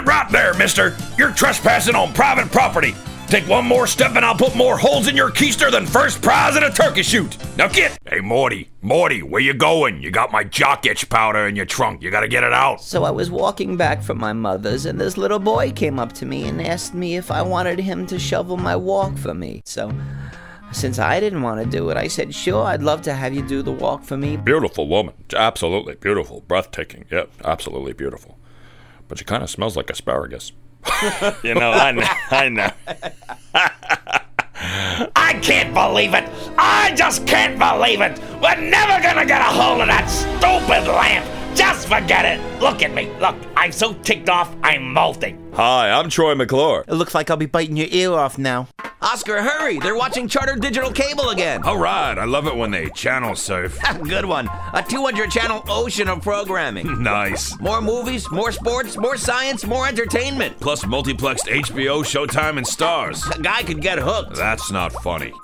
Get right there, mister. You're trespassing on private property. Take one more step and I'll put more holes in your keister than first prize at a turkey shoot. Now get. Hey, Morty, where you going? You got my jock itch powder in your trunk. You gotta get it out. So I was walking back from my mother's, and this little boy came up to me and asked me if I wanted him to shovel my walk for me. So, since I didn't want to do it, I said, sure, I'd love to have you do the walk for me. Beautiful woman. Absolutely beautiful. Breathtaking. Yep, absolutely beautiful. But she kind of smells like asparagus. You know, I know. I can't believe it. I just can't believe it. We're never gonna get a hold of that stupid lamp. Just forget it. Look at me. Look, I'm so ticked off, I'm molting. Hi, I'm Troy McClure. It looks like I'll be biting your ear off now. Oscar, hurry! They're watching Charter Digital Cable again. All right, I love it when they channel surf. Good one. A 200-channel ocean of programming. Nice. More movies, more sports, more science, more entertainment. Plus multiplexed HBO, Showtime, and Stars. A guy could get hooked. That's not funny.